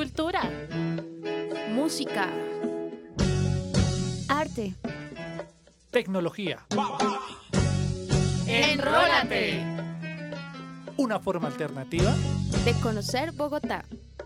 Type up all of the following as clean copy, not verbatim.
Cultura, música, arte, tecnología. ¡Enrólate! Una forma alternativa De conocer Bogotá.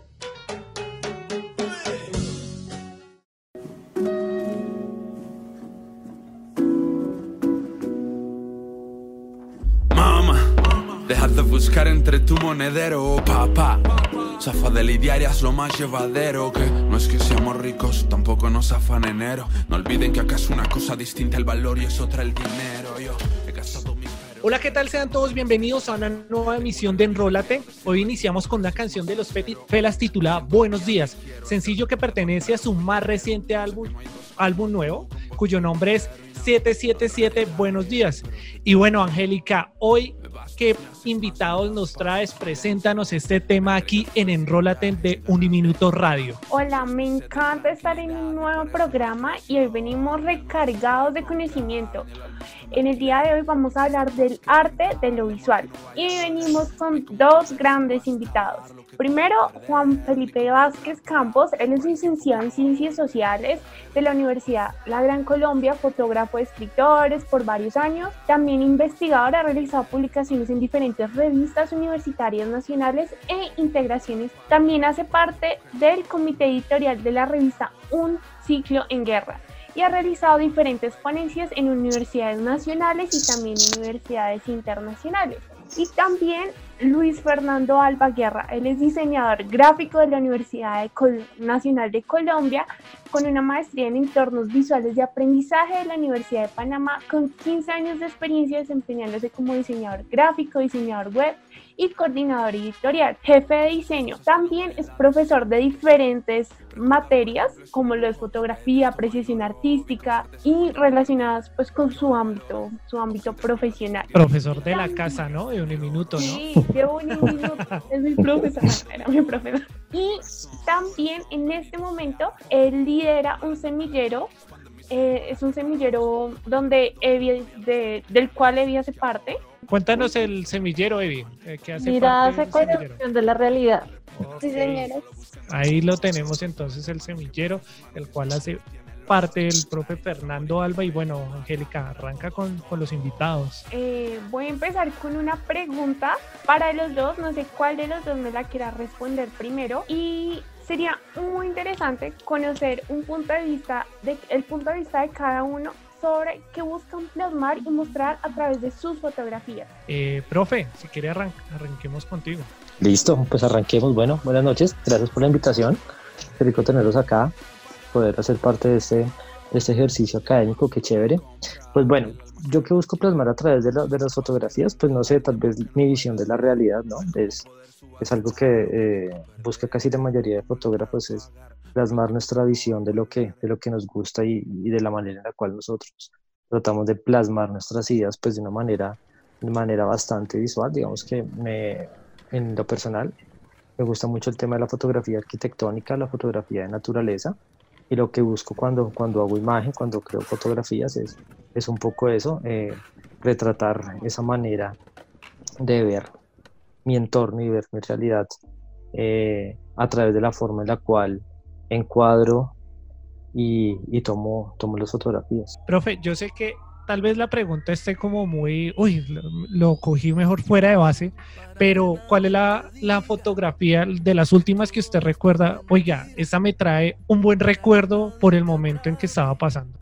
Deja de buscar entre tu monedero, papá. Zafa de lidiar es lo más llevadero. Que no es que seamos ricos, tampoco nos afan enero. No olviden que acá es una cosa distinta el valor y es otra el dinero. Yo he gastado mi... Hola, ¿qué tal? Sean todos bienvenidos a una nueva emisión de Enrólate. Hoy iniciamos con una canción de los Felas titulada Buenos Días, sencillo que pertenece a su más reciente álbum nuevo, cuyo nombre es 777 Buenos Días. Y bueno, Angélica, hoy, ¿qué invitados nos traes? Preséntanos este tema aquí en Enrólate de Uniminuto Radio. Hola, me encanta estar en un nuevo programa y hoy venimos recargados de conocimiento. En el día de hoy vamos a hablar del arte de lo visual y venimos con dos grandes invitados. Primero, Juan Felipe Vázquez Campos, él es licenciado en Ciencias Sociales de la Universidad La Gran Colombia, fotógrafo de escritores por varios años, también investigador, ha realizado publicaciones en diferentes revistas universitarias nacionales e integraciones. También hace parte del comité editorial de la revista Un Ciclo en Guerra y ha realizado diferentes ponencias en universidades nacionales y también en universidades internacionales. Y también Luis Fernando Alba Guerra, él es diseñador gráfico de la Universidad Nacional de Colombia, con una maestría en entornos visuales de aprendizaje de la Universidad de Panamá, con 15 años de experiencia desempeñándose como diseñador gráfico, diseñador web y coordinador editorial, jefe de diseño. También es profesor de diferentes materias como lo es fotografía, apreciación artística y relacionadas pues con su ámbito profesional. Profesor de la casa, ¿no? De Uniminuto, ¿no? Sí, de Uniminuto, es mi profesor, era mi profesor. Y también en este momento él lidera un semillero, es un semillero donde del cual Evi hace parte. Cuéntanos el semillero, Evi, que hace Miradas parte a del semillero. corrección de la realidad. Sí, señora. Ahí lo tenemos entonces, el semillero, el cual hace parte del profe Fernando Alba. Y bueno, Angélica, arranca con los invitados. Voy a empezar con una pregunta para los dos, no sé cuál de los dos me la quiera responder primero, y sería muy interesante conocer el punto de vista de cada uno sobre qué buscan plasmar y mostrar a través de sus fotografías. Profe, si quiere arranquemos contigo. Listo, pues arranquemos. Bueno, buenas noches, gracias por la invitación. Qué rico tenerlos acá, poder hacer parte de este ejercicio académico, qué chévere. Pues bueno, yo que busco plasmar a través de las fotografías, pues no sé, tal vez mi visión de la realidad, ¿no? Es algo que busca casi la mayoría de fotógrafos, es plasmar nuestra visión de lo que nos gusta y de la manera en la cual nosotros tratamos de plasmar nuestras ideas pues de manera bastante visual. Digamos que en lo personal me gusta mucho el tema de la fotografía arquitectónica, la fotografía de naturaleza, y lo que busco cuando hago imagen, cuando creo fotografías es un poco eso, retratar esa manera de ver mi entorno y ver mi realidad a través de la forma en la cual encuadro y tomo las fotografías. Profe, yo sé que tal vez la pregunta esté como muy, lo cogí mejor fuera de base, pero ¿cuál es la fotografía de las últimas que usted recuerda? Oiga, esa me trae un buen recuerdo por el momento en que estaba pasando.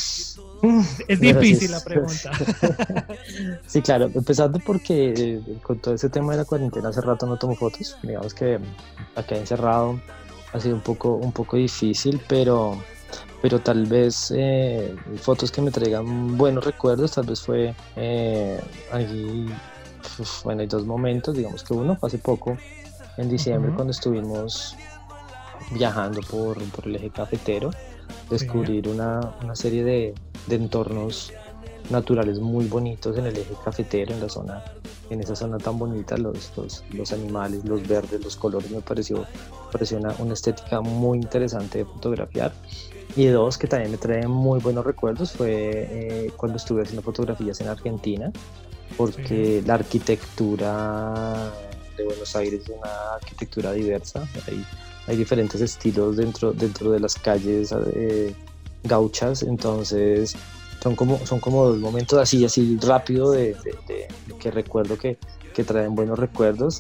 Es difícil la pregunta. Sí, claro, empezando porque con todo ese tema de la cuarentena hace rato no tomo fotos. Digamos que acá encerrado ha sido un poco difícil, pero tal vez fotos que me traigan buenos recuerdos, tal vez fue hay dos momentos. Digamos que uno fue hace poco, en diciembre, cuando estuvimos viajando por el eje cafetero, descubrir una serie de entornos naturales muy bonitos en el eje cafetero, en esa zona tan bonita, los animales, los verdes, los colores, me pareció una estética muy interesante de fotografiar. Y dos, que también me traen muy buenos recuerdos, fue cuando estuve haciendo fotografías en Argentina, porque la arquitectura de Buenos Aires es una arquitectura diversa. Hay hay diferentes estilos dentro de las calles gauchas, entonces son como dos momentos así rápido de que recuerdo que traen buenos recuerdos.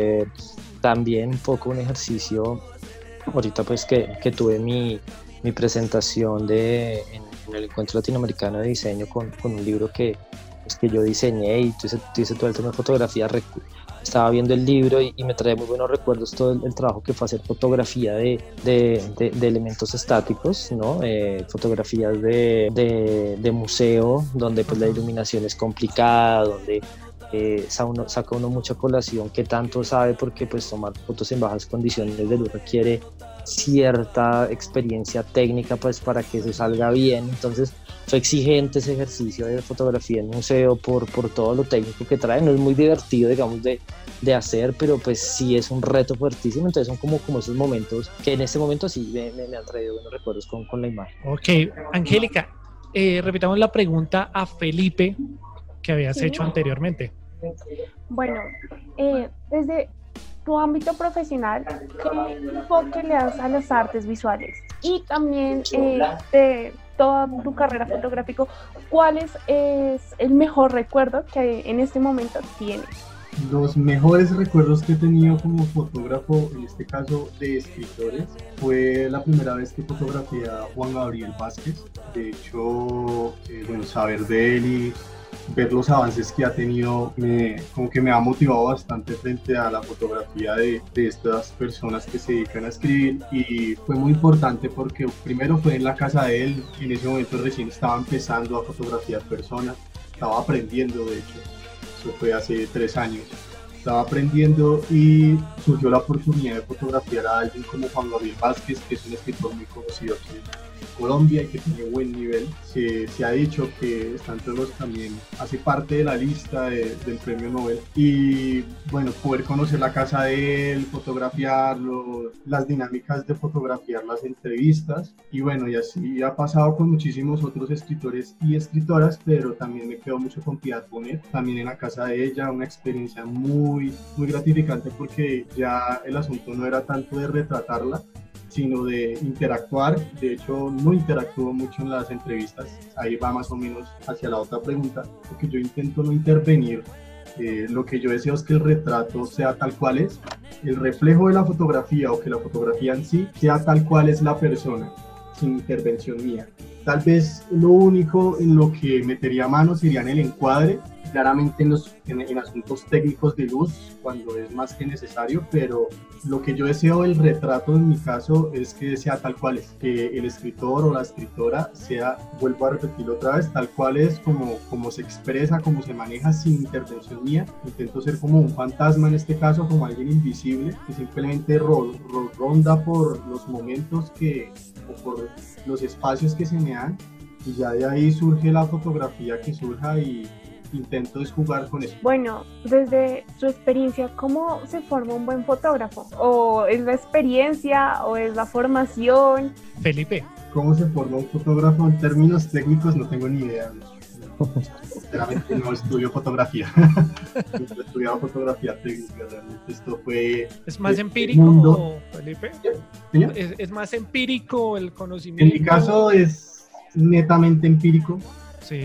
También un poco un ejercicio, ahorita pues que tuve mi presentación en el Encuentro Latinoamericano de Diseño con un libro que yo diseñé y hice todo el tema de fotografía. Estaba viendo el libro y me trae muy buenos recuerdos todo el trabajo que fue hacer fotografía de elementos estáticos, ¿no? Fotografías de museo, donde pues la iluminación es complicada, donde saca uno mucha colación que tanto sabe, porque pues tomar fotos en bajas condiciones de luz requiere cierta experiencia técnica pues para que eso salga bien. Entonces fue exigente ese ejercicio de fotografía en museo por todo lo técnico que trae. No es muy divertido, digamos, de hacer, pero pues sí es un reto fuertísimo. Entonces son como esos momentos que en este momento sí me han traído buenos recuerdos con la imagen. Ok, Angélica, repitamos la pregunta a Felipe que habías hecho anteriormente. Bueno, desde tu ámbito profesional, ¿qué enfoque le das a las artes visuales? Y también de toda tu carrera fotográfica, ¿cuál es el mejor recuerdo que en este momento tienes? Los mejores recuerdos que he tenido como fotógrafo, en este caso de escritores, fue la primera vez que fotografié a Juan Gabriel Vázquez. De hecho, saber de él y ver los avances que ha tenido como que me ha motivado bastante frente a la fotografía de estas personas que se dedican a escribir, y fue muy importante porque primero fue en la casa de él. En ese momento recién estaba empezando a fotografiar personas, estaba aprendiendo, de hecho eso fue hace 3 años, estaba aprendiendo y surgió la oportunidad de fotografiar a alguien como Juan Gabriel Vázquez, que es un escritor muy conocido aquí en Colombia y que tiene buen nivel. Se ha dicho que está entre los también, hace parte de la lista del premio Nobel, y bueno, poder conocer la casa de él, fotografiarlo, las dinámicas de fotografiar las entrevistas, y bueno, y así ha pasado con muchísimos otros escritores y escritoras, pero también me quedo mucho con Piedad Bonet, también en la casa de ella, una experiencia muy, muy gratificante, porque ya el asunto no era tanto de retratarla, sino de interactuar. De hecho, no interactúo mucho en las entrevistas. Ahí va más o menos hacia la otra pregunta, porque yo intento no intervenir. Lo que yo deseo es que el retrato sea tal cual es, el reflejo de la fotografía, o que la fotografía en sí sea tal cual es la persona, sin intervención mía. Tal vez lo único en lo que metería mano sería en el encuadre, claramente en asuntos técnicos de luz, cuando es más que necesario, pero lo que yo deseo del retrato en mi caso es que sea tal cual es, que el escritor o la escritora sea, vuelvo a repetirlo otra vez, tal cual es, como se expresa, como se maneja, sin intervención mía. Intento ser como un fantasma en este caso, como alguien invisible que simplemente ronda por los momentos o por los espacios que se me dan, y ya de ahí surge la fotografía que surja, y intento es jugar con eso. Bueno, desde su experiencia, ¿cómo se forma un buen fotógrafo? ¿O es la experiencia o es la formación? Felipe. ¿Cómo se forma un fotógrafo? En términos técnicos no tengo ni idea. Sinceramente no estudio fotografía. No he estudiado fotografía técnica, realmente esto fue... ¿Es más empírico, Felipe? ¿Sí? ¿Es más empírico el conocimiento? En mi caso es netamente empírico. Sí.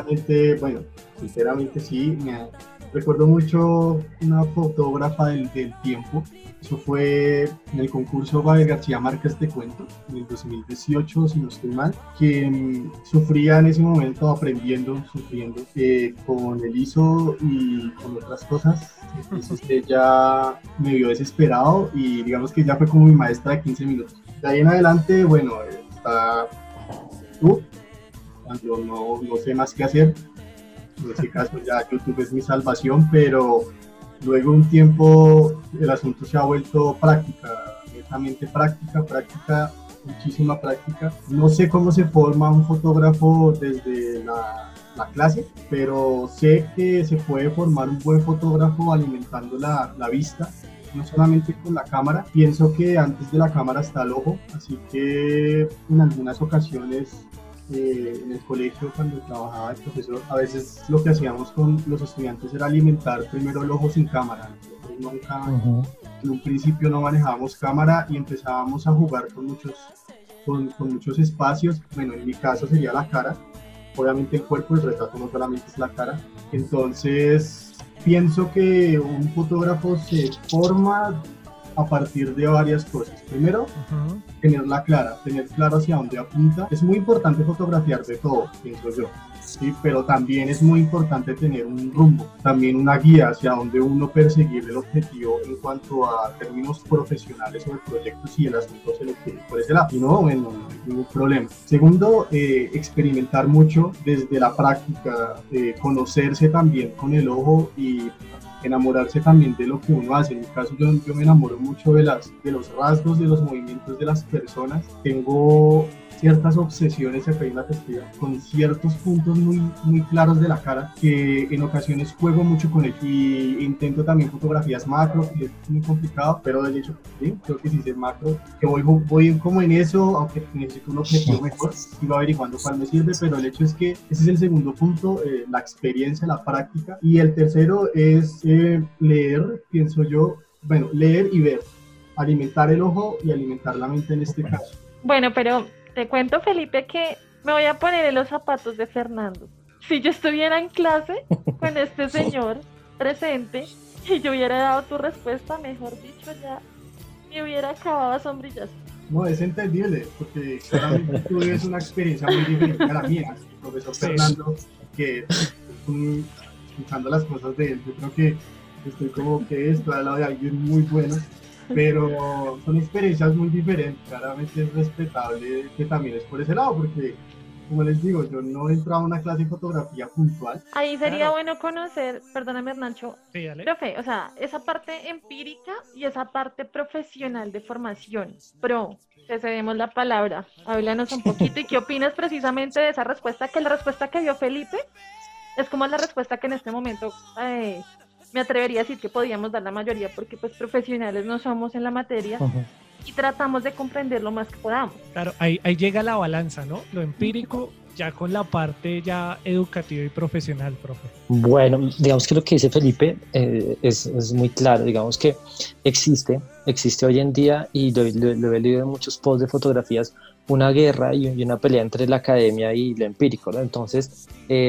Sinceramente sí. Recuerdo mucho una fotógrafa del tiempo. Eso fue en el concurso Gabriel García Márquez de Cuento, en el 2018, si no estoy mal, que sufría en ese momento, sufriendo con el ISO y con otras cosas. Entonces ella me vio desesperado y digamos que ella fue como mi maestra de 15 minutos. De ahí en adelante, bueno, está YouTube, cuando no sé más qué hacer. En este caso ya YouTube es mi salvación, pero luego un tiempo el asunto se ha vuelto práctica, netamente práctica, muchísima práctica. No sé cómo se forma un fotógrafo desde la clase, pero sé que se puede formar un buen fotógrafo alimentando la vista, no solamente con la cámara. Pienso que antes de la cámara está el ojo, así que en algunas ocasiones en el colegio, cuando trabajaba el profesor, a veces lo que hacíamos con los estudiantes era alimentar primero el ojo sin cámara. Nosotros nunca En un principio no manejábamos cámara y empezábamos a jugar con muchos espacios. Bueno, en mi caso sería la cara, obviamente el cuerpo, el retrato no solamente es la cara. Entonces pienso que un fotógrafo se forma a partir de varias cosas. Primero, tener claro hacia dónde apunta. Es muy importante fotografiar de todo, pienso yo, ¿sí? Pero también es muy importante tener un rumbo, también una guía hacia dónde uno perseguir el objetivo en cuanto a términos profesionales o de proyectos, y el asunto se lo quiere por ese lado. Y no, bueno, no hay ningún problema. Segundo, experimentar mucho desde la práctica, conocerse también con el ojo y enamorarse también de lo que uno hace. En mi caso yo me enamoro mucho de los rasgos, de los movimientos de las personas. Tengo ciertas obsesiones, acá hay una testiga, con ciertos puntos muy, muy claros de la cara, que en ocasiones juego mucho con ellos, y intento también fotografías macro, que es muy complicado, pero de hecho sí, creo que sí es macro, que voy como en eso, aunque necesito un objetivo mejor, sigo averiguando cuál me sirve, pero el hecho es que ese es el segundo punto, la experiencia, la práctica. Y el tercero es leer, pienso yo, bueno, leer y ver, alimentar el ojo y alimentar la mente en este caso. Bueno, pero te cuento, Felipe, que me voy a poner en los zapatos de Fernando. Si yo estuviera en clase con este señor presente y yo hubiera dado tu respuesta, mejor dicho, ya me hubiera acabado a sombrillas. No, es entendible, porque claramente tú vives una experiencia muy diferente a la mía. El profesor Fernando, que escuchando las cosas de él, yo creo que estoy como que estoy al lado de alguien muy bueno, pero son experiencias muy diferentes. Claramente es respetable que también es por ese lado, porque como les digo, yo no he entrado a una clase de fotografía puntual. Ahí sería bueno conocer, perdóname Hernancho, Sí, dale. profe, o sea, esa parte empírica y esa parte profesional de formación. Te cedemos la palabra, háblanos un poquito y qué opinas precisamente de esa respuesta, que la respuesta que dio Felipe es como la respuesta que en este momento me atrevería a decir que podíamos dar la mayoría, porque pues profesionales no somos en la materia. Y tratamos de comprender lo más que podamos. Claro, ahí llega la balanza, ¿no? Lo empírico ya con la parte ya educativa y profesional, profe. Bueno, digamos que lo que dice Felipe es muy claro. Digamos que existe hoy en día, y lo he leído en muchos posts de fotografías, una guerra y una pelea entre la academia y lo empírico, ¿no? Entonces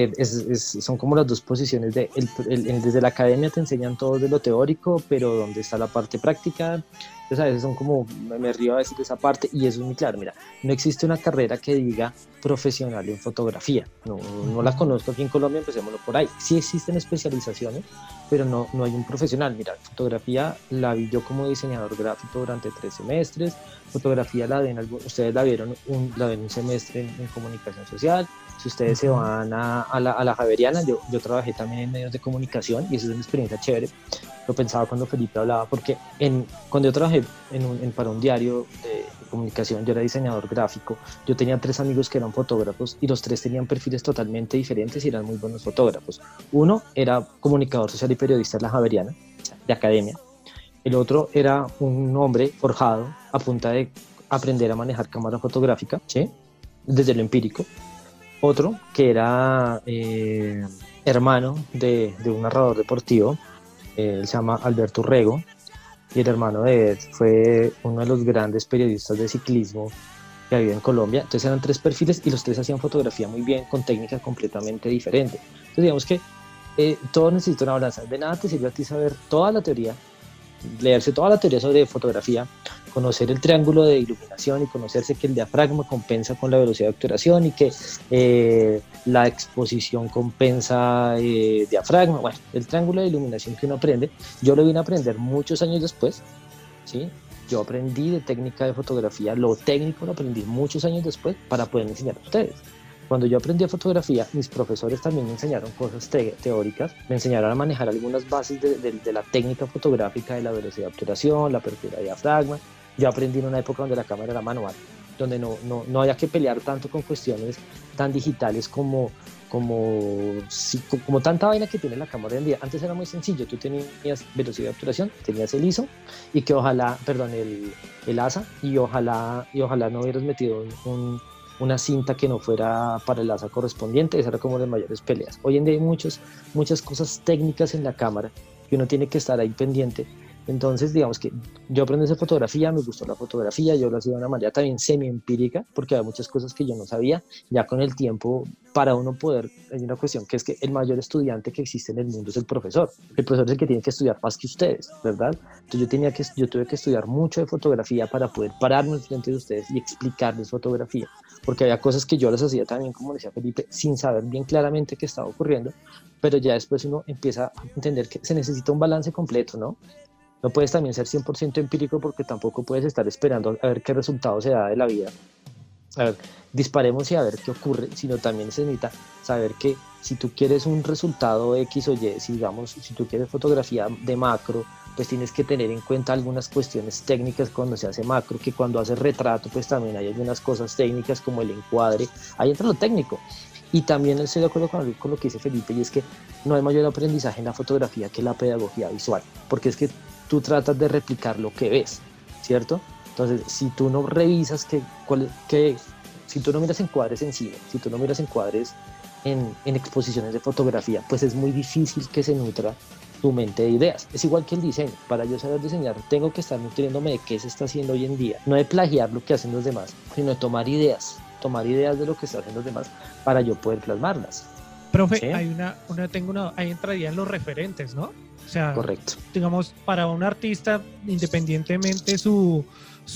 son como las dos posiciones desde la academia te enseñan todo de lo teórico, pero donde está la parte práctica. Entonces a veces son como, me río a veces de esa parte, y eso es muy claro. Mira, no existe una carrera que diga profesional en fotografía, no la conozco aquí en Colombia, empecémoslo por ahí. Sí existen especializaciones, pero no hay un profesional. Mira, fotografía la vi yo como diseñador gráfico durante 3 semestres, fotografía ustedes la ven un semestre en comunicación social. Si ustedes se van a la Javeriana, yo trabajé también en medios de comunicación, y eso es una experiencia chévere. Lo pensaba cuando Felipe hablaba, porque cuando yo trabajé para un diario de comunicación, yo era diseñador gráfico. Yo tenía 3 amigos que eran fotógrafos, y los 3 tenían perfiles totalmente diferentes y eran muy buenos fotógrafos. Uno era comunicador social y periodista en la Javeriana, de academia. El otro era un hombre forjado a punta de aprender a manejar cámara fotográfica, ¿sí? Desde lo empírico. Otro que era hermano de un narrador deportivo, él se llama Alberto Urrego, y el hermano de él fue uno de los grandes periodistas de ciclismo que había en Colombia. Entonces eran 3 perfiles, y los 3 hacían fotografía muy bien, con técnicas completamente diferentes. Entonces digamos que todo necesita una balanza. De nada te sirve a ti saber toda la teoría, leerse toda la teoría sobre fotografía, conocer el triángulo de iluminación y conocerse que el diafragma compensa con la velocidad de obturación, y que la exposición compensa diafragma. Bueno, el triángulo de iluminación que uno aprende, yo lo vine a aprender muchos años después, ¿sí? Yo aprendí de técnica de fotografía, lo técnico lo aprendí muchos años después para poder enseñar a ustedes. Cuando yo aprendí fotografía, mis profesores también me enseñaron cosas teóricas, me enseñaron a manejar algunas bases de la técnica fotográfica, de la velocidad de obturación, la apertura de diafragma. Yo aprendí en una época donde la cámara era manual, donde no había que pelear tanto con cuestiones tan digitales como tanta vaina que tiene la cámara hoy en día. Antes era muy sencillo, tú tenías velocidad de obturación, tenías el ISO, y que el ASA, y ojalá no hubieras metido una cinta que no fuera para el ASA correspondiente. Esa era como de mayores peleas. Hoy en día hay muchas cosas técnicas en la cámara que uno tiene que estar ahí pendiente, Entonces, digamos que yo aprendí a hacer fotografía, me gustó la fotografía, yo lo hacía de una manera también semi-empírica, porque había muchas cosas que yo no sabía. Ya con el tiempo, para uno poder, hay una cuestión que es que el mayor estudiante que existe en el mundo es el profesor. El profesor es el que tiene que estudiar más que ustedes, ¿verdad? Entonces yo tuve que estudiar mucho de fotografía para poder pararme frente de ustedes y explicarles fotografía, porque había cosas que yo las hacía también, como decía Felipe, sin saber bien claramente qué estaba ocurriendo, pero ya después uno empieza a entender que se necesita un balance completo, ¿no? No puedes también ser 100% empírico porque tampoco puedes estar esperando a ver qué resultado se da de la vida. A ver, disparemos y a ver qué ocurre, sino también se necesita saber que si tú quieres un resultado X o Y, si tú quieres fotografía de macro, pues tienes que tener en cuenta algunas cuestiones técnicas cuando se hace macro, que cuando haces retrato, pues también hay algunas cosas técnicas como el encuadre, ahí entra lo técnico. Y también estoy de acuerdo con lo que dice Felipe, y es que no hay mayor aprendizaje en la fotografía que la pedagogía visual, porque es que tú tratas de replicar lo que ves, ¿cierto? Entonces, si tú no revisas si tú no miras encuadres en cine, si tú no miras encuadres en exposiciones de fotografía, pues es muy difícil que se nutra tu mente de ideas. Es igual que el diseño. Para yo saber diseñar, tengo que estar nutriéndome de qué se está haciendo hoy en día. No de plagiar lo que hacen los demás, sino de tomar ideas de lo que están haciendo los demás para yo poder plasmarlas. Profe, ¿Sí? ahí entrarían los referentes, ¿no? O sea, Correcto. digamos, para un artista, independientemente su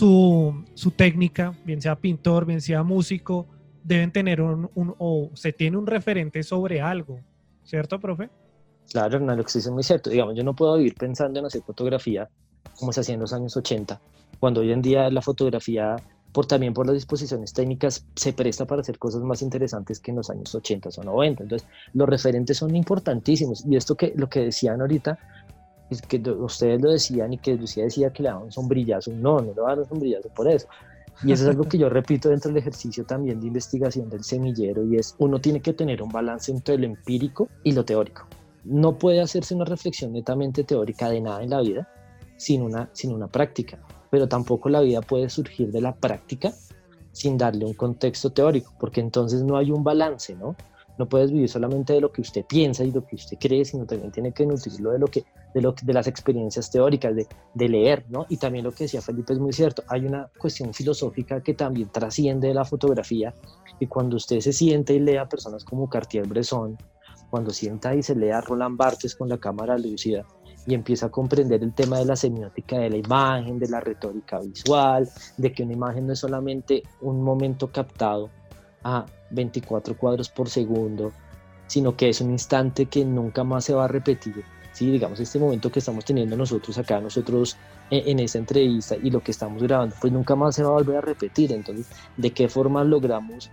técnica, bien sea pintor, bien sea músico, deben tener o se tiene un referente sobre algo, ¿cierto, profe? Claro, Hernán, lo que dice es muy cierto. Digamos, yo no puedo vivir pensando en hacer fotografía como se hacía en los años 80, cuando hoy en día la fotografía, también por las disposiciones técnicas, se presta para hacer cosas más interesantes que en los años 80 o 90. Entonces, los referentes son importantísimos. Y lo que decían ahorita, es que ustedes lo decían y que Lucía decía que le daban un sombrillazo. No le daban un sombrillazo por eso. Y eso es algo que yo repito dentro del ejercicio también de investigación del semillero, y es, uno tiene que tener un balance entre lo empírico y lo teórico. No puede hacerse una reflexión netamente teórica de nada en la vida sin una práctica, pero tampoco la vida puede surgir de la práctica sin darle un contexto teórico, porque entonces no hay un balance, ¿no? No puedes vivir solamente de lo que usted piensa y lo que usted cree, sino también tiene que nutrirlo de las experiencias teóricas, de leer, ¿no? Y también lo que decía Felipe es muy cierto, hay una cuestión filosófica que también trasciende de la fotografía, y cuando usted se siente y lee a personas como Cartier-Bresson, cuando sienta y se lee a Roland Barthes con la cámara lúcida y empieza a comprender el tema de la semiótica de la imagen, de la retórica visual, de que una imagen no es solamente un momento captado a 24 cuadros por segundo, sino que es un instante que nunca más se va a repetir. Sí, digamos, este momento que estamos teniendo nosotros en esta entrevista y lo que estamos grabando, pues nunca más se va a volver a repetir. Entonces, ¿de qué forma logramos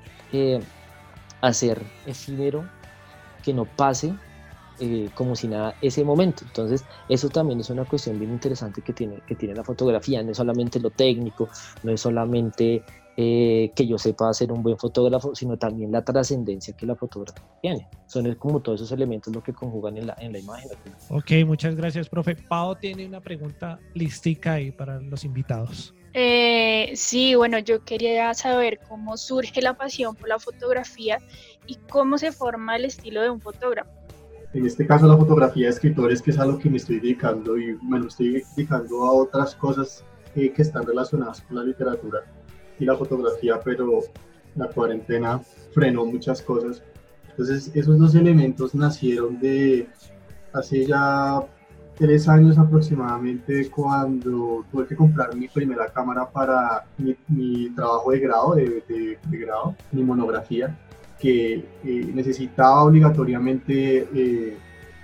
hacer efímero que no pase como si nada ese momento? Entonces, eso también es una cuestión bien interesante que tiene la fotografía. No es solamente lo técnico, no es solamente que yo sepa hacer un buen fotógrafo, sino también la trascendencia que la fotografía tiene. Son como todos esos elementos lo que conjugan en la imagen. Ok, muchas gracias, profe. Pao tiene una pregunta listica ahí para los invitados. Sí, bueno, yo quería saber cómo surge la pasión por la fotografía y cómo se forma el estilo de un fotógrafo. En este caso, la fotografía de escritores, que es a lo que me estoy dedicando, y me lo estoy dedicando a otras cosas que están relacionadas con la literatura y la fotografía, pero la cuarentena frenó muchas cosas. Entonces, esos dos elementos nacieron de hace ya 3 años aproximadamente, cuando tuve que comprar mi primera cámara para mi trabajo de grado, de grado, mi monografía, que necesitaba obligatoriamente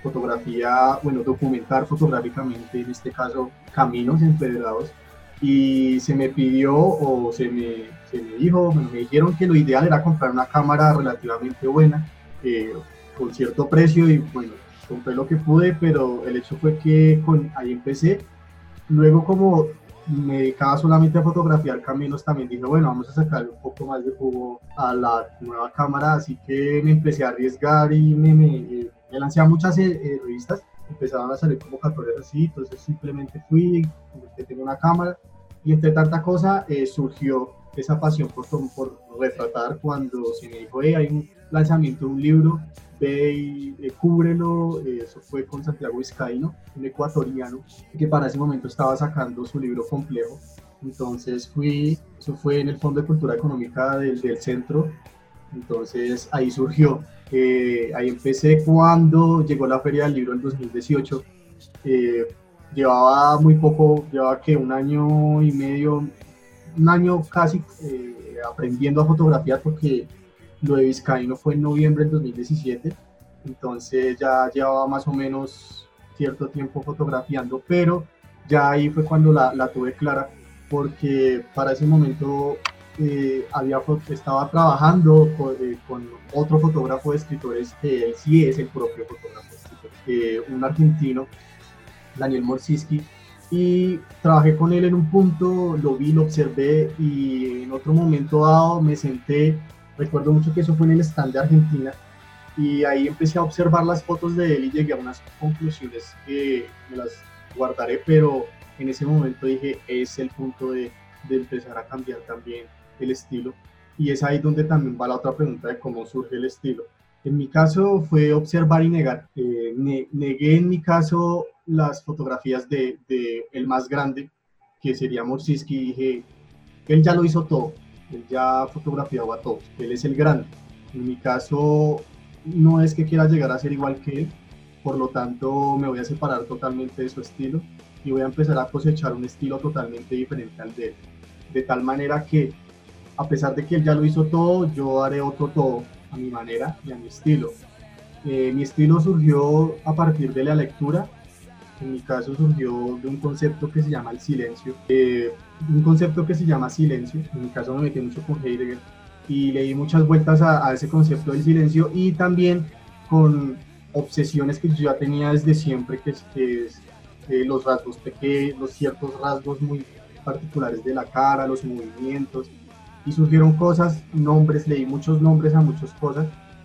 documentar fotográficamente, en este caso, caminos empedrados, y se me pidió, o se me dijo, me dijeron que lo ideal era comprar una cámara relativamente buena, con cierto precio, y bueno, compré lo que pude, pero el hecho fue que ahí empecé. Luego, como me dedicaba solamente a fotografiar caminos, también dije, bueno, vamos a sacarle un poco más de jugo a la nueva cámara, así que me empecé a arriesgar y me lancé a muchas revistas, empezaron a salir convocatorias así, entonces simplemente fui, que tengo una cámara, y entre tanta cosa surgió esa pasión por retratar cuando se me dijo, hay un lanzamiento de un libro, ve y cúbrelo. Eso fue con Santiago Vizcaíno, un ecuatoriano, que para ese momento estaba sacando su libro complejo. Entonces eso fue en el Fondo de Cultura Económica del centro. Entonces ahí surgió. Ahí empecé cuando llegó la Feria del Libro en 2018. Llevaba muy poco, llevaba que un año y medio, un año casi aprendiendo a fotografiar, porque lo de Vizcaíno fue en noviembre del 2017. Entonces ya llevaba más o menos cierto tiempo fotografiando, pero ya ahí fue cuando la tuve clara, porque para ese momento estaba trabajando con otro fotógrafo de escritores, que él sí es el propio fotógrafo de escritores, un argentino, Daniel Morsiski, y trabajé con él en un punto, lo vi, lo observé, y en otro momento dado me senté, recuerdo mucho que eso fue en el stand de Argentina, y ahí empecé a observar las fotos de él y llegué a unas conclusiones que me las guardaré, pero en ese momento dije, es el punto de empezar a cambiar también el estilo, y es ahí donde también va la otra pregunta de cómo surge el estilo. En mi caso fue observar y negar. Negué en mi caso las fotografías de el más grande, que sería Morsiski, y dije, él ya lo hizo todo, él ya fotografiaba a todos, él es el grande. En mi caso no es que quiera llegar a ser igual que él, por lo tanto me voy a separar totalmente de su estilo y voy a empezar a cosechar un estilo totalmente diferente al de él, de tal manera que a pesar de que él ya lo hizo todo, yo haré otro todo a mi manera y a mi estilo. Mi estilo surgió a partir de la lectura. En mi caso surgió de un concepto que se llama el silencio, un concepto que se llama silencio. En mi caso me metí mucho con Heidegger y leí muchas vueltas a ese concepto del silencio, y también con obsesiones que yo ya tenía desde siempre, que es los rasgos pequeños, los ciertos rasgos muy particulares de la cara, los movimientos, y surgieron cosas, nombres, leí muchos nombres a muchas cosas,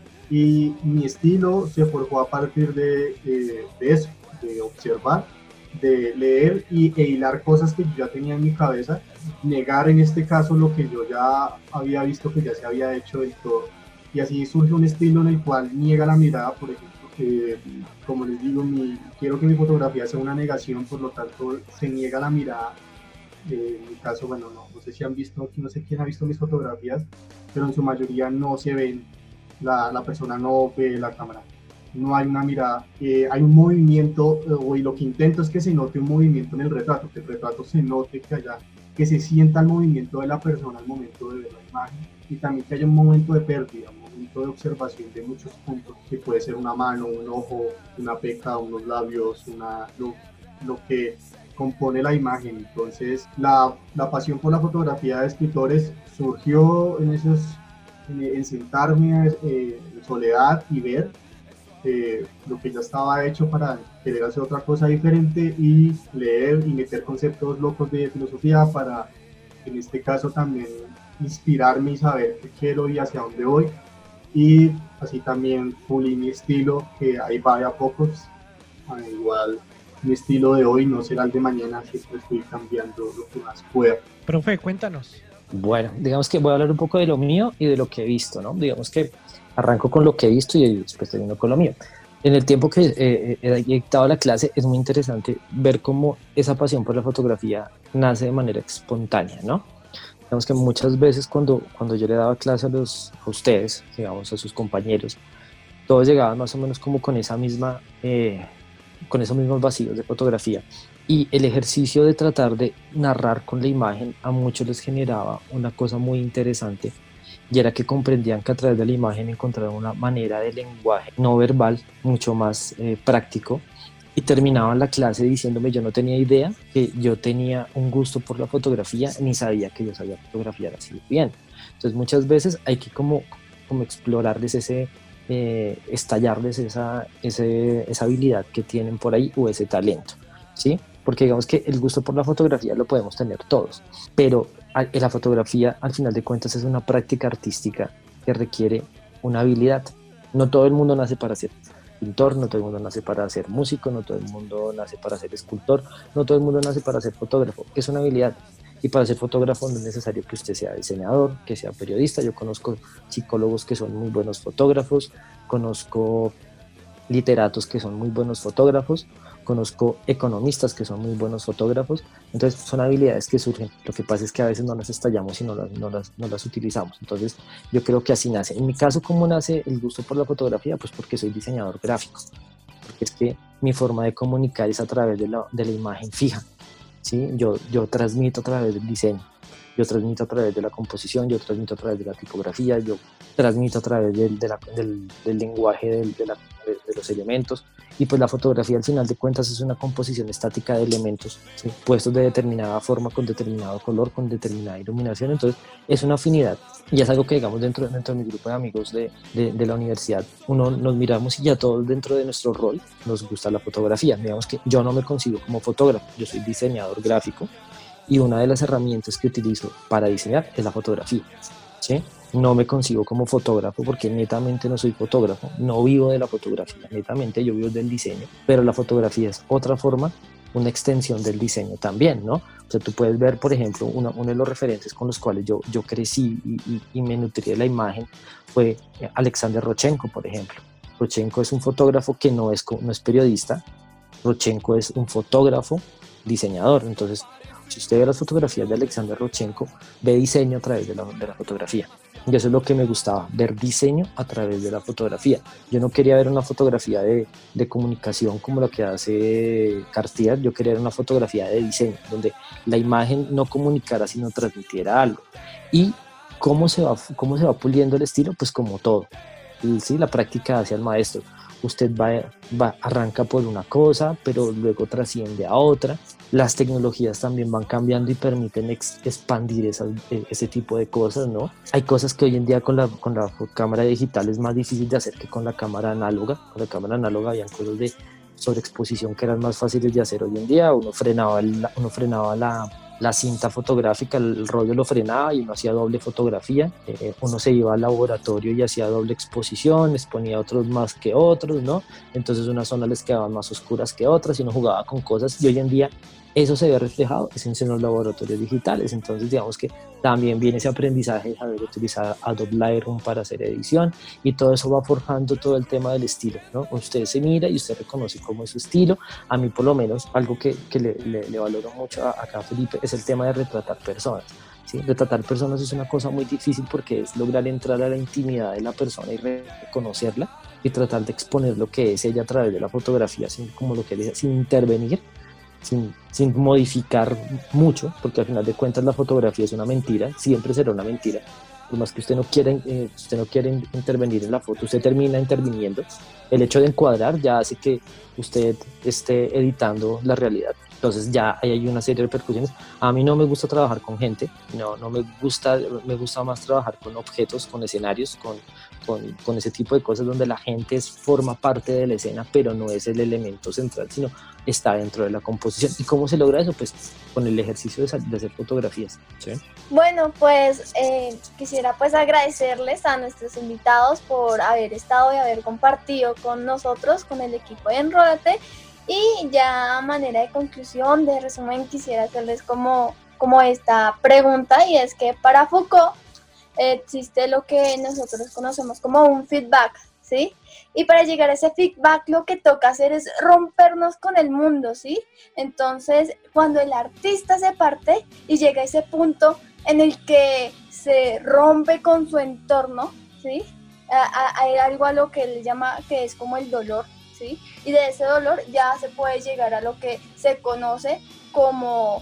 y mi estilo se forjó a partir de eso, de observar, de leer e hilar cosas que yo ya tenía en mi cabeza, negar en este caso lo que yo ya había visto que ya se había hecho del todo, y así surge un estilo en el cual niega la mirada. Por ejemplo, como les digo, quiero que mi fotografía sea una negación, por lo tanto se niega la mirada. En mi caso, bueno, no sé si han visto, no sé quién ha visto mis fotografías, pero en su mayoría no se ven, la persona no ve la cámara, no hay una mirada, hay un movimiento, y lo que intento es que se note un movimiento en el retrato, que el retrato se note, que se sienta el movimiento de la persona al momento de ver la imagen, y también que haya un momento de pérdida, un momento de observación de muchos puntos, que puede ser una mano, un ojo, una peca, unos labios, lo que compone la imagen. Entonces la pasión por la fotografía de escritores surgió en sentarme en soledad y ver lo que ya estaba hecho, para querer hacer otra cosa diferente y leer y meter conceptos locos de filosofía para, en este caso, también inspirarme y saber qué quiero y hacia dónde voy, y así también pulí mi estilo, que ahí va de a pocos. Igual mi estilo de hoy no será el de mañana, siempre estoy cambiando lo que más pueda. Profe, cuéntanos. Bueno, digamos que voy a hablar un poco de lo mío y de lo que he visto, ¿no? Digamos que arranco con lo que he visto y después termino con lo mío. En el tiempo que he dictado la clase es muy interesante ver cómo esa pasión por la fotografía nace de manera espontánea, ¿no? Digamos que muchas veces cuando yo le daba clase a ustedes, digamos a sus compañeros, todos llegaban más o menos como con esa misma... con esos mismos vacíos de fotografía, y el ejercicio de tratar de narrar con la imagen a muchos les generaba una cosa muy interesante, y era que comprendían que a través de la imagen encontraron una manera de lenguaje no verbal mucho más práctico, y terminaban la clase diciéndome: yo no tenía idea que yo tenía un gusto por la fotografía, ni sabía que yo sabía fotografiar así bien. Entonces muchas veces hay que como explorarles estallarles esa habilidad que tienen por ahí, o ese talento, ¿sí? Porque digamos que el gusto por la fotografía lo podemos tener todos, pero la fotografía al final de cuentas es una práctica artística que requiere una habilidad. No todo el mundo nace para ser pintor, no todo el mundo nace para ser músico, no todo el mundo nace para ser escultor, no todo el mundo nace para ser fotógrafo. Es una habilidad, Y para ser fotógrafo no es necesario que usted sea diseñador, que sea periodista. Yo conozco psicólogos que son muy buenos fotógrafos, conozco literatos que son muy buenos fotógrafos, conozco economistas que son muy buenos fotógrafos. Entonces son habilidades que surgen. Lo que pasa es que a veces no las estallamos y no las utilizamos. Entonces yo creo que así nace. En mi caso, ¿cómo nace el gusto por la fotografía? Pues porque soy diseñador gráfico, porque es que mi forma de comunicar es a través de la imagen fija, ¿sí? Yo transmito a través del diseño, yo transmito a través de la composición, yo transmito a través de la tipografía, yo transmito a través del lenguaje de los elementos. Y pues la fotografía al final de cuentas es una composición estática de elementos, ¿sí? Puestos de determinada forma, con determinado color, con determinada iluminación. Entonces es una afinidad y es algo que, digamos, dentro de mi grupo de amigos de la universidad, nos miramos y ya todos dentro de nuestro rol nos gusta la fotografía. Digamos que yo no me consigo como fotógrafo, yo soy diseñador gráfico y una de las herramientas que utilizo para diseñar es la fotografía, ¿sí? No me concibo como fotógrafo porque netamente no soy fotógrafo, no vivo de la fotografía, netamente yo vivo del diseño, pero la fotografía es otra forma, una extensión del diseño también, ¿no? O sea, tú puedes ver, por ejemplo, uno de los referentes con los cuales yo crecí y me nutrí de la imagen fue Alexander Rodchenko, por ejemplo. Rodchenko es un fotógrafo que no es periodista, Rodchenko es un fotógrafo diseñador. Entonces, si usted ve las fotografías de Alexander Rodchenko, ve diseño a través de la fotografía. Y eso es lo que me gustaba, ver diseño a través de la fotografía. Yo no quería ver una fotografía de comunicación como la que hace Cartier, yo quería ver una fotografía de diseño, donde la imagen no comunicara, sino transmitiera algo. ¿Y cómo se va puliendo el estilo? Pues como todo, ¿sí? La práctica hacia el maestro. Usted arranca por una cosa, pero luego trasciende a otra. Las tecnologías también van cambiando y permiten expandir ese tipo de cosas, ¿no? Hay cosas que hoy en día con la cámara digital es más difícil de hacer que con la cámara análoga. Con la cámara análoga habían cosas de sobreexposición que eran más fáciles de hacer hoy en día. Uno frenaba la cinta fotográfica, el rollo lo frenaba y uno hacía doble fotografía. Uno se iba al laboratorio y hacía doble exposición, exponía otros más que otros, ¿no? Entonces unas zonas les quedaban más oscuras que otras y uno jugaba con cosas, y hoy en día eso se ve reflejado en los laboratorios digitales. Entonces digamos que también viene ese aprendizaje de saber utilizar Adobe Lightroom para hacer edición, y todo eso va forjando todo el tema del estilo, ¿no? Usted se mira y usted reconoce cómo es su estilo. A mí por lo menos algo que le valoro mucho acá a Felipe es el tema de retratar personas, ¿sí? Retratar personas es una cosa muy difícil porque es lograr entrar a la intimidad de la persona y reconocerla y tratar de exponer lo que es ella a través de la fotografía, sin intervenir, sin modificar mucho, porque al final de cuentas la fotografía es una mentira, siempre será una mentira. Por más que usted no quiera intervenir en la foto, usted termina interviniendo. El hecho de encuadrar ya hace que usted esté editando la realidad. Entonces ya hay una serie de repercusiones. A mí no me gusta trabajar con gente, no me gusta más trabajar con objetos, con escenarios, con ese tipo de cosas donde la gente forma parte de la escena, pero no es el elemento central, sino está dentro de la composición. ¿Y cómo se logra eso? Pues con el ejercicio de hacer fotografías, ¿sí? Bueno, pues quisiera pues agradecerles a nuestros invitados por haber estado y haber compartido con nosotros, con el equipo de Enrólate. Y ya a manera de conclusión, de resumen, quisiera hacerles como esta pregunta, y es que para Foucault existe lo que nosotros conocemos como un feedback, ¿sí? Y para llegar a ese feedback lo que toca hacer es rompernos con el mundo, ¿sí? Entonces, cuando el artista se parte y llega a ese punto en el que se rompe con su entorno, ¿sí? Hay algo a lo que él llama que es como el dolor, ¿sí? Y de ese dolor ya se puede llegar a lo que se conoce como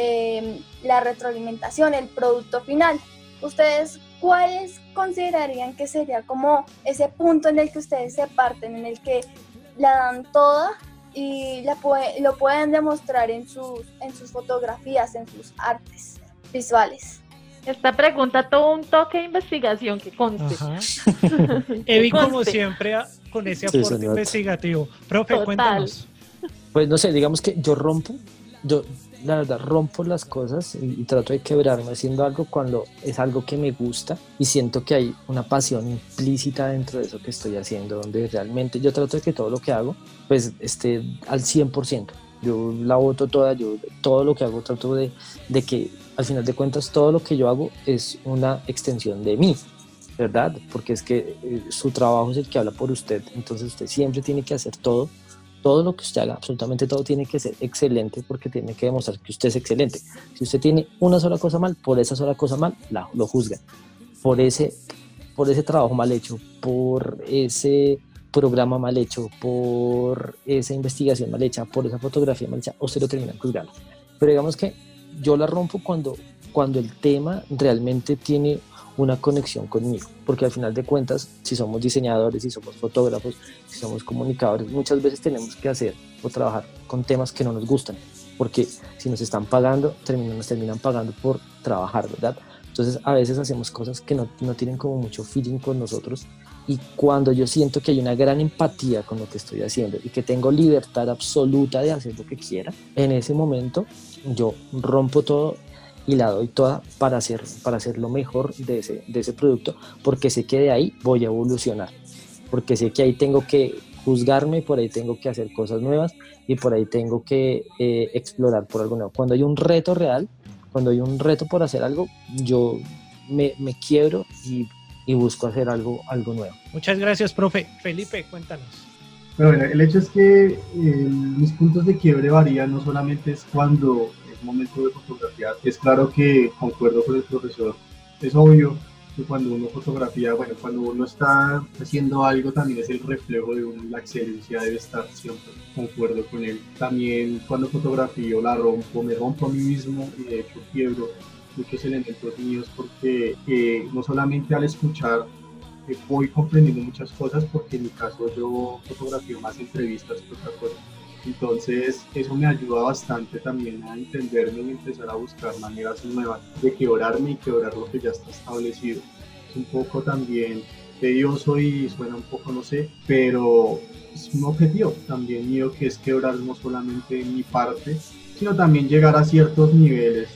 la retroalimentación, el producto final. ¿Ustedes cuáles considerarían que sería como ese punto en el que ustedes se parten, en el que la dan toda y lo pueden demostrar en sus fotografías, en sus artes visuales? Esta pregunta tuvo un toque de investigación, que conste. Evi, como siempre, con ese aporte investigativo. Profe, Total. Cuéntanos. Pues no sé, digamos que yo la verdad rompo las cosas y trato de quebrarme haciendo algo cuando es algo que me gusta y siento que hay una pasión implícita dentro de eso que estoy haciendo, donde realmente yo trato de que todo lo que hago pues esté al 100%. yo la boto toda, yo todo lo que hago trato de que al final de cuentas todo lo que yo hago es una extensión de mí, ¿verdad? Porque es que su trabajo es el que habla por usted, entonces usted siempre tiene que hacer todo lo que usted haga, absolutamente todo tiene que ser excelente porque tiene que demostrar que usted es excelente. Si usted tiene una sola cosa mal, por esa sola cosa mal, lo juzgan. Por ese trabajo mal hecho, por ese programa mal hecho, por esa investigación mal hecha, por esa fotografía mal hecha, usted lo termina juzgando. Pero digamos que yo la rompo cuando el tema realmente tiene una conexión conmigo, porque al final de cuentas, si somos diseñadores, si somos fotógrafos, si somos comunicadores, muchas veces tenemos que hacer o trabajar con temas que no nos gustan, porque si nos están pagando, nos terminan pagando por trabajar, ¿verdad? Entonces a veces hacemos cosas que no tienen como mucho feeling con nosotros, y cuando yo siento que hay una gran empatía con lo que estoy haciendo y que tengo libertad absoluta de hacer lo que quiera, en ese momento yo rompo todo y la doy toda para hacer lo mejor de ese producto, porque sé que de ahí voy a evolucionar, porque sé que ahí tengo que juzgarme, por ahí tengo que hacer cosas nuevas y por ahí tengo que explorar por algo nuevo. Cuando hay un reto real, cuando hay un reto por hacer algo, yo me quiebro y busco hacer algo nuevo. Muchas gracias, profe. Felipe, cuéntanos. Bueno, el hecho es que mis puntos de quiebre varían, no solamente es cuando momento de fotografiar. Es claro que concuerdo con el profesor, es obvio que cuando uno fotografía, bueno, cuando uno está haciendo algo también es el reflejo de uno, la excelencia debe estar siempre, concuerdo con él. También cuando fotografío la rompo, me rompo a mí mismo y de hecho quiebro muchos elementos míos porque no solamente al escuchar voy comprendiendo muchas cosas, porque en mi caso yo fotografío más entrevistas que otra cosa. Entonces eso me ayuda bastante también a entenderme y empezar a buscar maneras nuevas de quebrarme y quebrar lo que ya está establecido. Es un poco también tedioso y suena un poco, no sé, pero es un objetivo también mío, que es quebrar no solamente mi parte, sino también llegar a ciertos niveles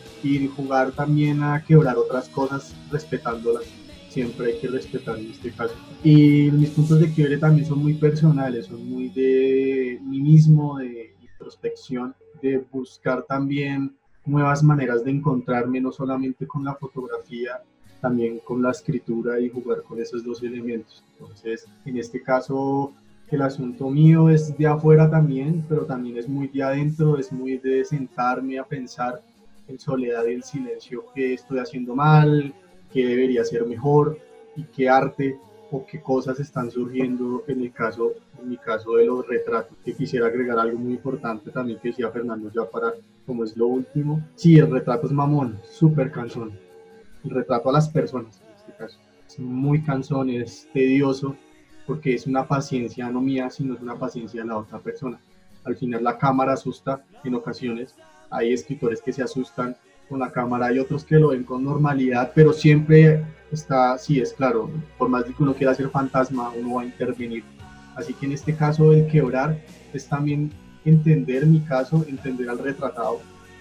y jugar también a quebrar otras cosas respetándolas. Siempre hay que respetar en este caso. Y mis puntos de quiebre también son muy personales, son muy de mí mismo, de introspección, de buscar también nuevas maneras de encontrarme, no solamente con la fotografía, también con la escritura y jugar con esos dos elementos. Entonces, en este caso, el asunto mío es de afuera también, pero también es muy de adentro, es muy de sentarme a pensar en soledad y en silencio qué estoy haciendo mal, qué debería ser mejor y qué arte o qué cosas están surgiendo en mi caso de los retratos. Que quisiera agregar algo muy importante también que decía Fernando ya para, como es lo último. Sí, el retrato es mamón, súper cansón. El retrato a las personas en este caso es muy cansón, es tedioso porque es una paciencia no mía, sino es una paciencia de la otra persona. Al final la cámara asusta en ocasiones, hay escritores que se asustan con la cámara, hay otros que lo ven con normalidad, pero siempre está, sí, es claro, por más de que uno quiera ser fantasma, uno va a intervenir. Así que en este caso el quebrar es también entender mi caso, entender al retratado,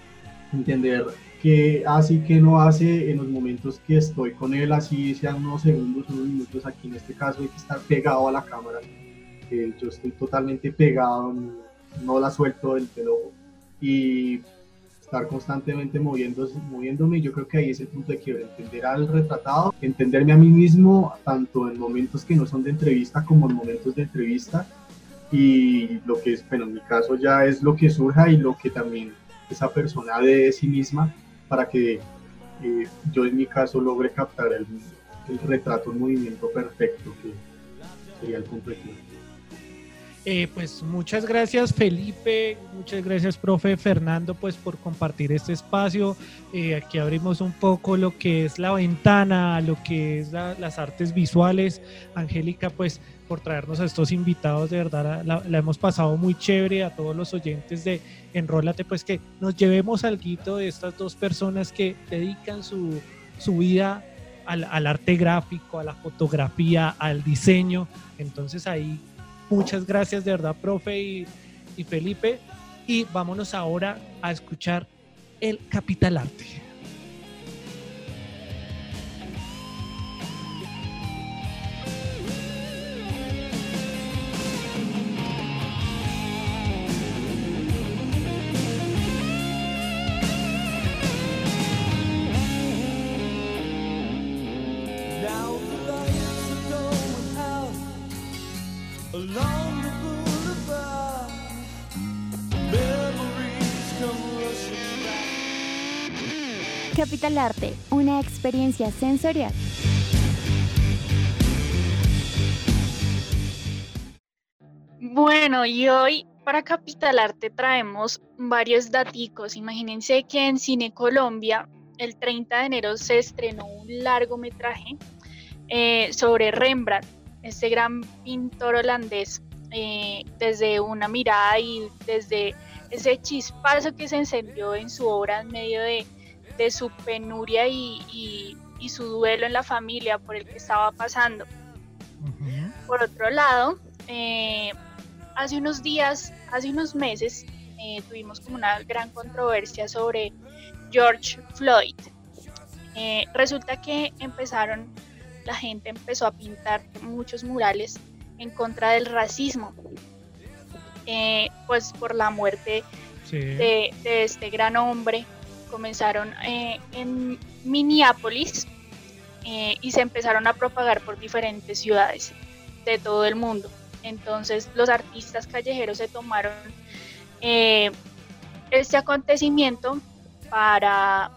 entender qué hace y qué no hace en los momentos que estoy con él, así sean unos segundos, unos minutos. Aquí en este caso hay que estar pegado a la cámara, yo estoy totalmente pegado, no la suelto del ojo, y estar constantemente moviéndome. Yo creo que ahí es el punto de quiebre, entender al retratado, entenderme a mí mismo, tanto en momentos que no son de entrevista como en momentos de entrevista, y lo que es, bueno, en mi caso ya es lo que surja y lo que también esa persona de sí misma, para que yo en mi caso logre captar el retrato, el movimiento perfecto, que sería el punto de quiebre. Pues muchas gracias Felipe, muchas gracias profe Fernando, pues por compartir este espacio. Aquí abrimos un poco lo que es la ventana, lo que es las artes visuales. Angélica, pues por traernos a estos invitados, de verdad la hemos pasado muy chévere. A todos los oyentes de Enrólate, pues que nos llevemos alguito de estas dos personas que dedican su vida al arte gráfico, a la fotografía, al diseño. Entonces ahí muchas gracias de verdad, profe y Felipe. Y vámonos ahora a escuchar el Capital Arte. Capital Arte, una experiencia sensorial. Bueno, y hoy para Capital Arte traemos varios daticos. Imagínense que en Cine Colombia el 30 de enero se estrenó un largometraje sobre Rembrandt, este gran pintor holandés, desde una mirada y desde ese chispazo que se encendió en su obra en medio de su penuria y su duelo en la familia por el que estaba pasando. Uh-huh. Por otro lado, hace unos meses tuvimos como una gran controversia sobre George Floyd. Resulta que la gente empezó a pintar muchos murales en contra del racismo, pues por la muerte de este gran hombre. Comenzaron en Minneapolis y se empezaron a propagar por diferentes ciudades de todo el mundo. Entonces los artistas callejeros se tomaron este acontecimiento para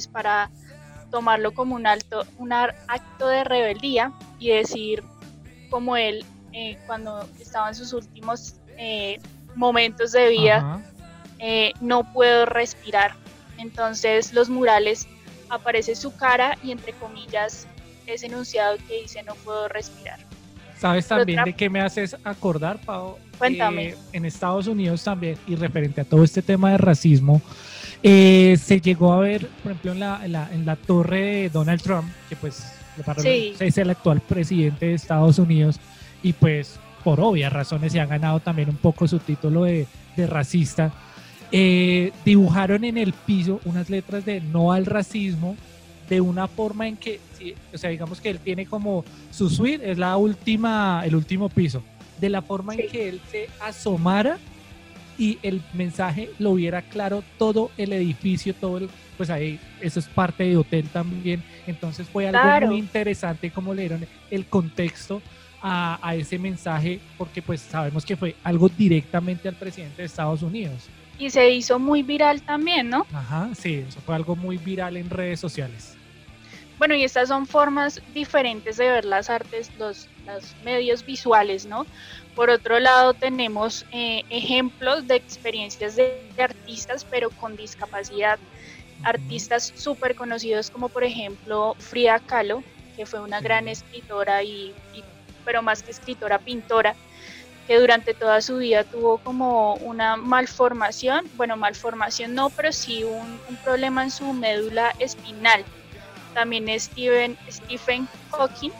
tomarlo como un acto de rebeldía y decir, como él cuando estaba en sus últimos momentos de vida, no puedo respirar. Entonces los murales aparece su cara y entre comillas ese enunciado que dice no puedo respirar. ¿Sabes también de qué me haces acordar, Pau? Cuéntame. En Estados Unidos también, y referente a todo este tema de racismo, se llegó a ver, por ejemplo, en la torre de Donald Trump, que pues es el actual presidente de Estados Unidos, y pues por obvias razones se ha ganado también un poco su título de racista. Dibujaron en el piso unas letras de no al racismo, de una forma en que, o sea, digamos que él tiene como su suite, es el último piso, de la forma en que él se asomara y el mensaje lo viera claro todo el edificio, pues ahí, eso es parte de hotel también. Entonces fue algo muy interesante como le dieron el contexto a ese mensaje, porque pues sabemos que fue algo directamente al presidente de Estados Unidos. Y se hizo muy viral también, ¿no? Ajá, sí, eso fue algo muy viral en redes sociales. Bueno, y estas son formas diferentes de ver las artes, los medios visuales, ¿no? Por otro lado, tenemos ejemplos de experiencias de artistas, pero con discapacidad. Artistas súper conocidos como, por ejemplo, Frida Kahlo, que fue una gran escritora, pero más que escritora, pintora, que durante toda su vida tuvo como una malformación no, pero sí un problema en su médula espinal. También Stephen Hawking,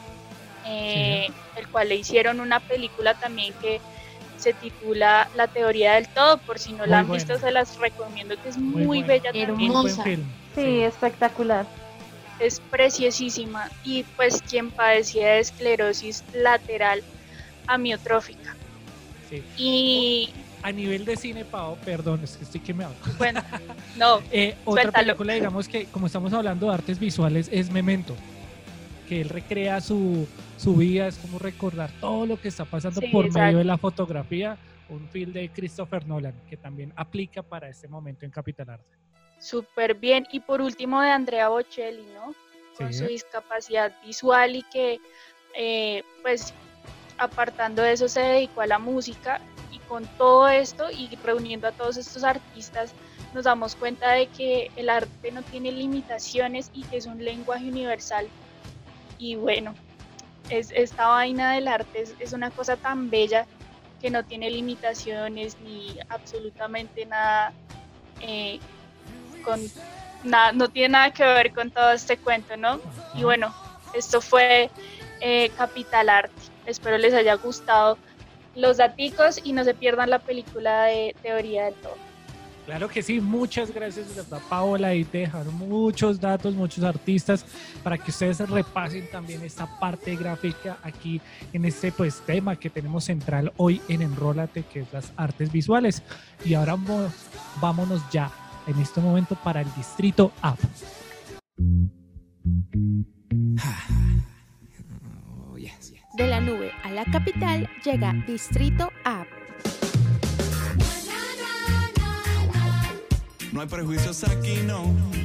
el cual le hicieron una película también que se titula La teoría del todo, por si no la han visto se las recomiendo, que es muy bella también. Hermosa. Sí, espectacular. Es preciosísima, y pues quien padecía de esclerosis lateral amiotrófica. Sí. Y a nivel de cine, Pau, perdón, es que estoy quemado. Bueno, no, otra suéltalo. película, digamos que como estamos hablando de artes visuales, es Memento, que él recrea su vida, es como recordar todo lo que está pasando por medio de la fotografía, un film de Christopher Nolan, que también aplica para este momento en Capital Arte. Súper bien. Y por último de Andrea Bocelli, ¿no? Con su discapacidad visual y que pues apartando de eso se dedicó a la música, y con todo esto y reuniendo a todos estos artistas nos damos cuenta de que el arte no tiene limitaciones y que es un lenguaje universal. Y bueno, esta vaina del arte es una cosa tan bella que no tiene limitaciones ni absolutamente nada, no tiene nada que ver con todo este cuento, ¿no? Y bueno, esto fue Capital Arte. Espero les haya gustado los daticos y no se pierdan la película de Teoría del Todo. Claro que sí, muchas gracias de verdad, Paola, ahí te dejaron muchos datos, muchos artistas para que ustedes repasen también esta parte gráfica aquí en este pues tema que tenemos central hoy en Enrólate, que es las artes visuales. Y ahora vámonos ya en este momento para el Distrito App. De la nube a la capital llega Distrito App. No hay prejuicios aquí, no.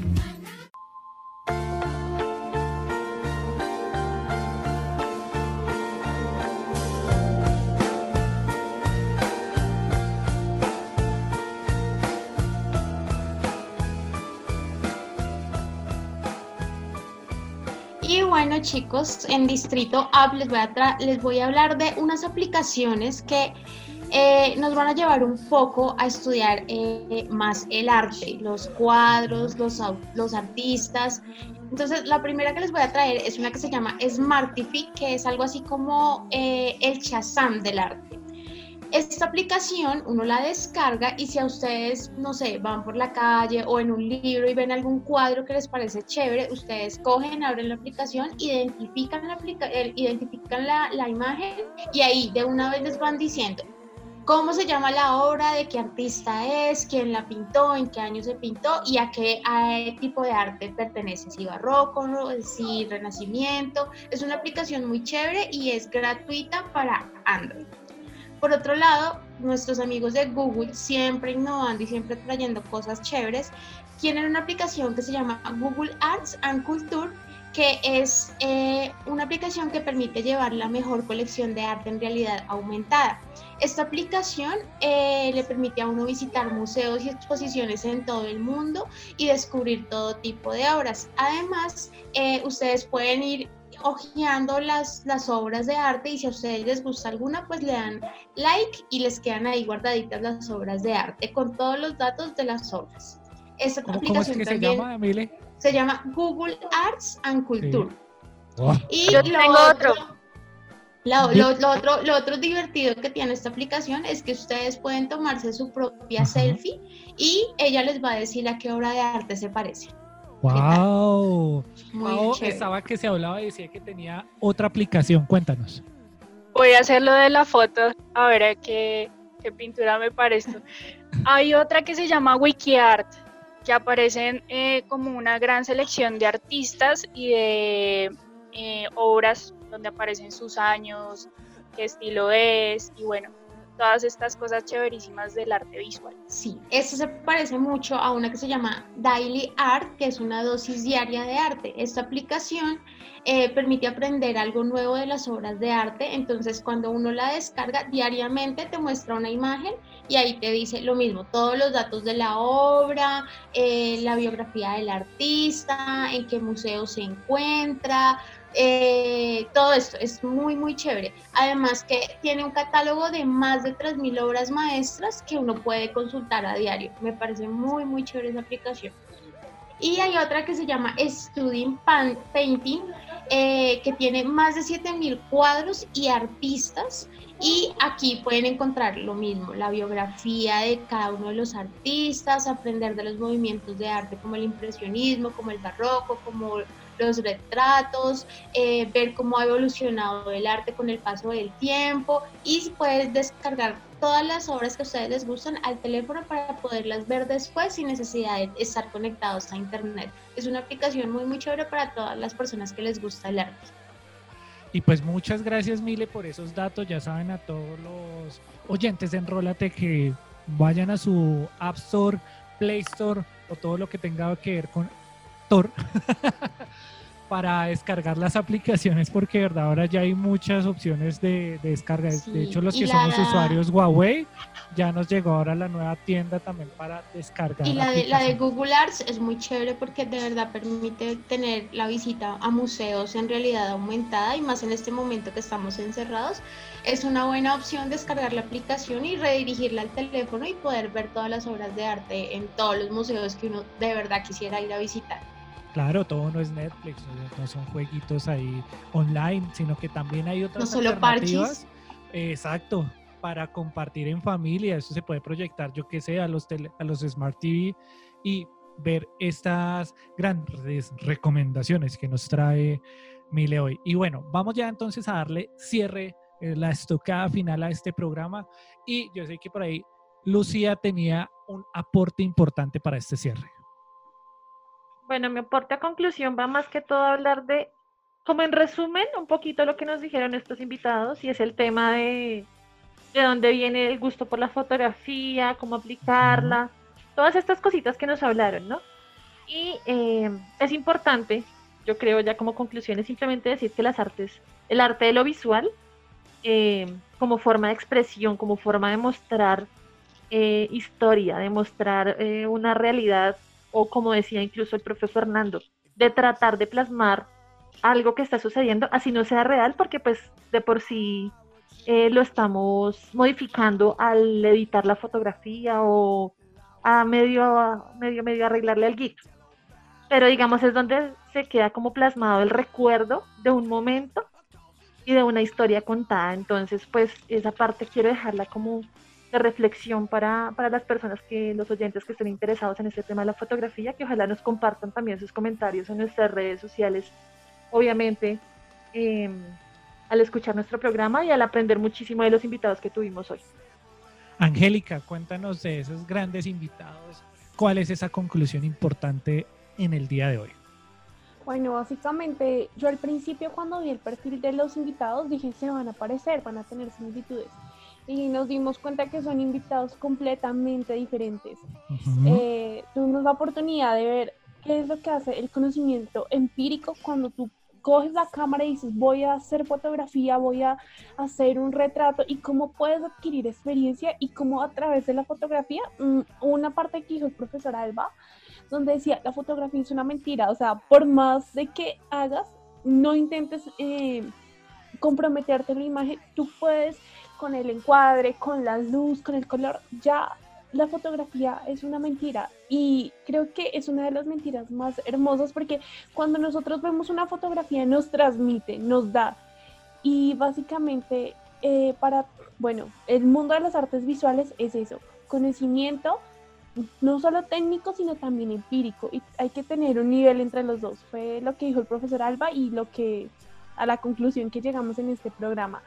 Y bueno, chicos, en Distrito App les voy a hablar de unas aplicaciones que nos van a llevar un poco a estudiar más el arte, los cuadros, los artistas. Entonces, la primera que les voy a traer es una que se llama Smartific, que es algo así como el Shazam del arte. Esta aplicación uno la descarga y si a ustedes, no sé, van por la calle o en un libro y ven algún cuadro que les parece chévere, ustedes cogen, abren la aplicación, identifican la imagen y ahí de una vez les van diciendo cómo se llama la obra, de qué artista es, quién la pintó, en qué año se pintó y a qué tipo de arte pertenece, si barroco, si renacimiento. Es una aplicación muy chévere y es gratuita para Android. Por otro lado, nuestros amigos de Google, siempre innovando y siempre trayendo cosas chéveres, tienen una aplicación que se llama Google Arts and Culture, que es una aplicación que permite llevar la mejor colección de arte en realidad aumentada. Esta aplicación le permite a uno visitar museos y exposiciones en todo el mundo y descubrir todo tipo de obras. Además, ustedes pueden ir hojeando las obras de arte y si a ustedes les gusta alguna, pues le dan like y les quedan ahí guardaditas las obras de arte con todos los datos de las obras. Esta ¿Cómo es que se llama, Emile? Se llama Google Arts and Culture. Sí. Oh. Y Yo tengo otro. Lo otro divertido que tiene esta aplicación es que ustedes pueden tomarse su propia selfie y ella les va a decir a qué obra de arte se parece. ¡Wow! Muy chévere. Estaba que se hablaba y decía que tenía otra aplicación. Cuéntanos. Voy a hacer lo de la foto, a ver a qué pintura me parece. Hay otra que se llama WikiArt, que aparecen como una gran selección de artistas y de obras donde aparecen sus años, qué estilo es y bueno, todas estas cosas chéverísimas del arte visual. Sí, esto se parece mucho a una que se llama Daily Art, que es una dosis diaria de arte. Esta aplicación permite aprender algo nuevo de las obras de arte, entonces cuando uno la descarga diariamente te muestra una imagen y ahí te dice lo mismo, todos los datos de la obra, la biografía del artista, en qué museo se encuentra, todo esto es muy muy chévere. Además que tiene un catálogo de más de 3.000 obras maestras que uno puede consultar a diario. Me parece muy muy chévere esa aplicación. Y hay otra que se llama Studying Painting, que tiene más de 7.000 cuadros y artistas. Y aquí pueden encontrar lo mismo, la biografía de cada uno de los artistas, aprender de los movimientos de arte como el impresionismo, como el barroco, como los retratos, ver cómo ha evolucionado el arte con el paso del tiempo y puedes descargar todas las obras que a ustedes les gustan al teléfono para poderlas ver después sin necesidad de estar conectados a internet. Es una aplicación muy muy chévere para todas las personas que les gusta el arte. Y pues muchas gracias, Mile, por esos datos. Ya saben, a todos los oyentes de Enrólate que vayan a su App Store, Play Store o todo lo que tenga que ver con Tor para descargar las aplicaciones, porque de verdad ahora ya hay muchas opciones de descarga. Sí, de hecho, los que somos usuarios Huawei, ya nos llegó ahora la nueva tienda también para descargar. Y la de Google Arts es muy chévere porque de verdad permite tener la visita a museos en realidad aumentada y más en este momento que estamos encerrados. Es una buena opción descargar la aplicación y redirigirla al teléfono y poder ver todas las obras de arte en todos los museos que uno de verdad quisiera ir a visitar. Claro, todo no es Netflix, no son jueguitos ahí online, sino que también hay otras alternativas. Parches. Exacto, para compartir en familia. Eso se puede proyectar, yo que sé, a los Smart TV y ver estas grandes recomendaciones que nos trae Mile hoy. Y bueno, vamos ya entonces a darle cierre, la estocada final a este programa. Y yo sé que por ahí Lucía tenía un aporte importante para este cierre. Bueno, mi aporte a conclusión va más que todo a hablar de como en resumen, un poquito lo que nos dijeron estos invitados, y es el tema de dónde viene el gusto por la fotografía, cómo aplicarla, todas estas cositas que nos hablaron, ¿no? Y es importante, yo creo ya como conclusión, es simplemente decir que el arte de lo visual, como forma de expresión, como forma de mostrar historia, de mostrar una realidad, o como decía incluso el profe Fernando, de tratar de plasmar algo que está sucediendo, así no sea real, porque pues de por sí lo estamos modificando al editar la fotografía o a medio arreglarle el guito. Pero digamos es donde se queda como plasmado el recuerdo de un momento y de una historia contada. Entonces pues esa parte quiero dejarla como de reflexión para las personas, los oyentes que estén interesados en este tema de la fotografía, que ojalá nos compartan también sus comentarios en nuestras redes sociales, obviamente al escuchar nuestro programa y al aprender muchísimo de los invitados que tuvimos hoy. Angélica, cuéntanos de esos grandes invitados, ¿cuál es esa conclusión importante en el día de hoy? Bueno, básicamente yo al principio cuando vi el perfil de los invitados dije se van a parecer, van a tener similitudes, y nos dimos cuenta que son invitados completamente diferentes. Tuvimos la oportunidad de ver qué es lo que hace el conocimiento empírico cuando tú coges la cámara y dices voy a hacer fotografía, voy a hacer un retrato, y cómo puedes adquirir experiencia y cómo a través de la fotografía, una parte que dijo el profesor Alba, donde decía la fotografía es una mentira, o sea, por más de que hagas, no intentes comprometerte en la imagen, tú puedes con el encuadre, con la luz, con el color, ya la fotografía es una mentira, y creo que es una de las mentiras más hermosas, porque cuando nosotros vemos una fotografía nos transmite, nos da, y básicamente el mundo de las artes visuales es eso, conocimiento, no solo técnico, sino también empírico, y hay que tener un nivel entre los dos. Fue lo que dijo el profesor Alba y a la conclusión que llegamos en este programa.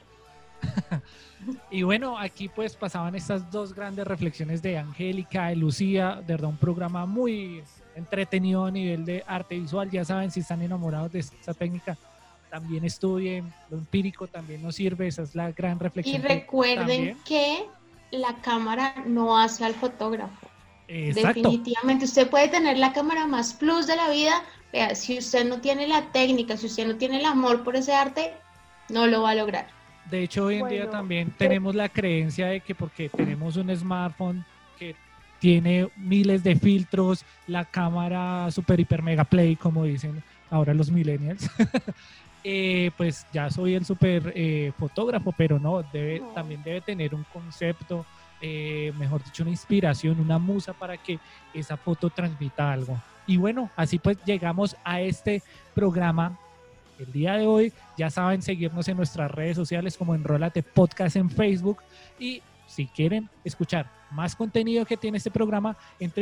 Y bueno, aquí pues pasaban estas dos grandes reflexiones de Angélica, de Lucía, de verdad un programa muy entretenido a nivel de arte visual. Ya saben, si están enamorados de esta técnica, también estudien, lo empírico también nos sirve, esa es la gran reflexión. Y recuerden que la cámara no hace al fotógrafo. Exacto. Definitivamente, usted puede tener la cámara más plus de la vida, pero si usted no tiene la técnica, si usted no tiene el amor por ese arte, no lo va a lograr. De hecho, hoy en día también tenemos la creencia de que porque tenemos un smartphone que tiene miles de filtros, la cámara super hiper mega play, como dicen ahora los millennials, pues ya soy el super fotógrafo, pero no, también debe tener un concepto, mejor dicho, una inspiración, una musa para que esa foto transmita algo. Y bueno, así pues llegamos a este programa el día de hoy. Ya saben, seguirnos en nuestras redes sociales como Enrólate Podcast en Facebook, y si quieren escuchar más contenido que tiene este programa en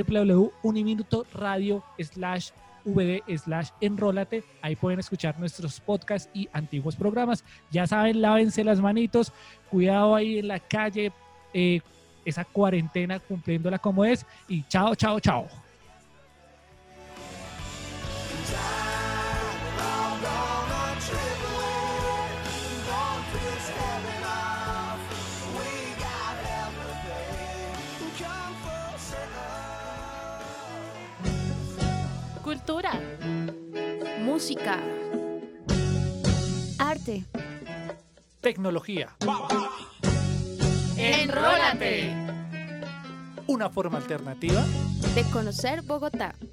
www.uniminutoradio.vd/enrólate, ahí pueden escuchar nuestros podcasts y antiguos programas. Ya saben, lávense las manitos, cuidado ahí en la calle, esa cuarentena cumpliéndola como es, y chao, chao, chao. Cultura, música, arte, tecnología. Enrólate. Una forma alternativa de conocer Bogotá.